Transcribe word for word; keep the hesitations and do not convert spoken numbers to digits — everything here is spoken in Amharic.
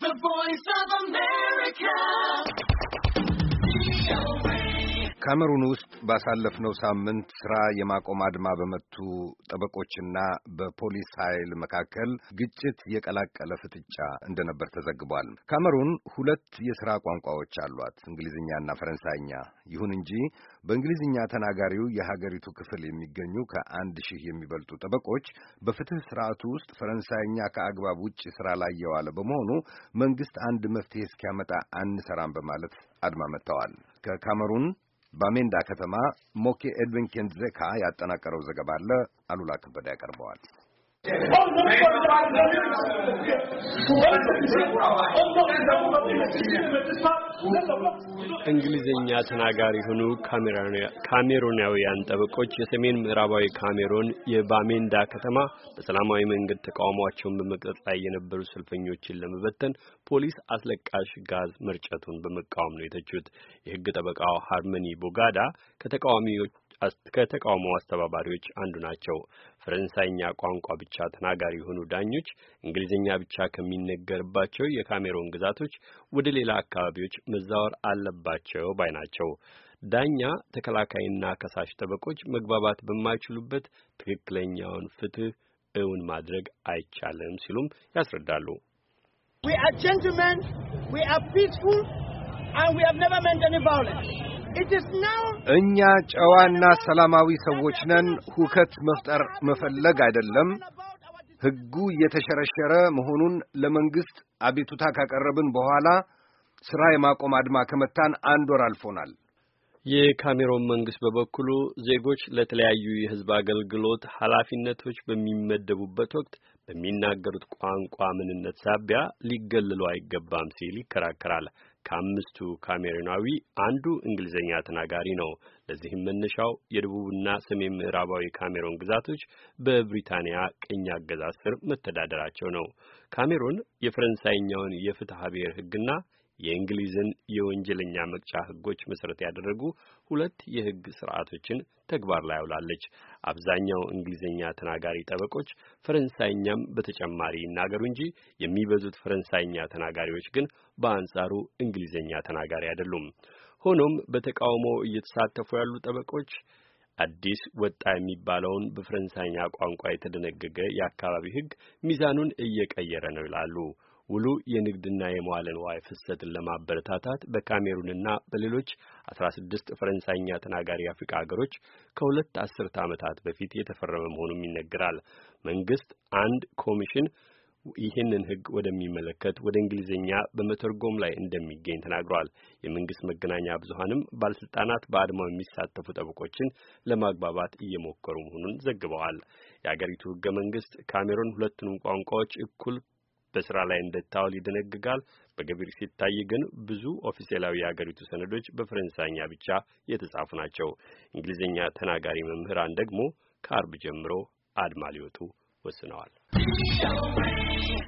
The Voice of America. ካሜሩን ውስጥ ባሳለፍነው ሳምንት ስራ የማቆም አድማ በመቱ ጠበቆችና በፖሊስ ኃይል መካከል ግጭት የቀላቀለ ፍጥጫ እንደነበር ተዘግቧል። ካሜሩን ሁለት የሥራ ቋንቋዎች አሏት፣ እንግሊዝኛና ፈረንሳይኛ። ይሁን እንጂ በእንግሊዝኛ ተናጋሪው የሀገሪቱ ክፍል የሚገኙ ከአንድ ሺህ የሚበልጡ ጠበቆች በፍትህ ስርዓቱ ውስጥ ፈረንሳይኛ ከአግባብ ውጭ ስራ ላይ የዋለ በመሆኑ መንግስት አንድ መፍትሄ እስኪያመጣ አንሰራም በማለት አድማ መጥተዋል። ከካሜሩን ባሜንዳ ከተማ ሞኬ ኤድዊን ኬንዜካ ያጠናቀረው ዘገባ አለ። አሉላ ከበደ ያቀርበዋል። እንግሊዝኛ ተናጋሪ ሆኑ ካሜሩናውያን ጠበቆች የሰሜን ምዕራባዊ ካሜሩን የባሜንዳ ከተማ በሰላማዊ መንገድ ተቃውሟቸውን በመግለጽ ላይ የነበሩ ሰልፈኞችን ለመበተን ፖሊስ አስለቃሽ ጋዝ መርጨቱን በመቃወም ነው የተቹት። የሕግ ጠበቃው ሃርመኒ ቦጋዳ ከተቃዋሚዎች ከተቃውሞ አስተባባሪዎች አንዱ ናቸው። ፈረንሳይኛ ቋንቋ ብቻ ተናጋሪ የሆኑ ዳኞች እንግሊዝኛ ብቻ ከሚነገርባቸው የካሜሩን ግዛቶች ወደ ሌላ አካባቢዎች መዛወር አለባቸው ባይ ናቸው። ዳኛ፣ ተከላካይና ከሳሽ ጠበቆች መግባባት በማይችሉበት ትክክለኛውን ፍትህ እውን ማድረግ አይቻልም ሲሉም ያስረዳሉ። We are gentlemen, we are peaceful, and we have never meant any violence. እኛ ጨዋና ሰላማዊ ሰዎች ነን። ሁከት መፍጠር መፈለግ አይደለም። ሕጉ የተሸረሸረ መሆኑን ለመንግስት አቤቱታ ካቀረብን በኋላ ስራ የማቆም አድማ ከመታን አንድ ወር አልፎናል። የካሜሩን መንግስት በበኩሉ ዜጎች ለተለያዩ የህዝብ አገልግሎት ኃላፊነቶች በሚመደቡበት ወቅት በሚናገሩት ቋንቋ ምንነት ሳቢያ ሊገለሉ አይገባም ሲል ይከራከራል። ከአምስቱ ካሜሩናዊ አንዱ እንግሊዝኛ ተናጋሪ ነው። ለዚህም መነሻው የደቡብና ሰሜን ምዕራባዊ ካሜሩን ግዛቶች በብሪታንያ ቅኝ አገዛዝ ስር መተዳደራቸው ነው። ካሜሩን የፈረንሳይኛውን የፍትሐ ብሔር ህግና የእንግሊዝን የወንጀለኛ መቅጫ ህጎች መሰረት ያደረጉ ሁለት የህግ ስርዓቶችን ተግባር ላይ አውላለች። አብዛኛው እንግሊዝኛ ተናጋሪ ጠበቆች ፈረንሳይኛም በተጨማሪ ይናገሩ እንጂ የሚበዙት ፈረንሳይኛ ተናጋሪዎች ግን በአንጻሩ እንግሊዝኛ ተናጋሪ አይደሉም። ሆኖም በተቃውሞ እየተሳተፉ ያሉ ጠበቆች አዲስ ወጣ የሚባለውን በፈረንሳይኛ ቋንቋ የተደነገገ የአካባቢ ህግ ሚዛኑን እየቀየረ ነው ይላሉ። ውሉ የንግድና የመዋለ ንዋይ ፍሰትን ለማበረታታት በካሜሩንና በሌሎች አስራ ስድስት ፈረንሳይኛ ተናጋሪ አፍሪካ ሀገሮች ከሁለት አስርተ ዓመታት በፊት የተፈረመ መሆኑን ይነገራል። መንግስት አንድ ኮሚሽን ይህንን ህግ ወደሚመለከት ወደ እንግሊዝኛ በመተርጎም ላይ እንደሚገኝ ተናግሯል። የመንግስት መገናኛ ብዙሃንም ባለስልጣናት በአድማው የሚሳተፉ ጠበቆችን ለማግባባት እየሞከሩ መሆኑን ዘግበዋል። የአገሪቱ ህገ መንግስት ካሜሩን ሁለቱንም ቋንቋዎች እኩል በስራ ላይ እንደታወል ይደነግጋል። በገቢር ሲታይ ግን ብዙ ኦፊሴላዊ የሀገሪቱ ሰነዶች በፈረንሳይኛ ብቻ የተጻፉ ናቸው። እንግሊዝኛ ተናጋሪ መምህራን ደግሞ ከአርብ ጀምሮ አድማ ሊወጡ ወስነዋል።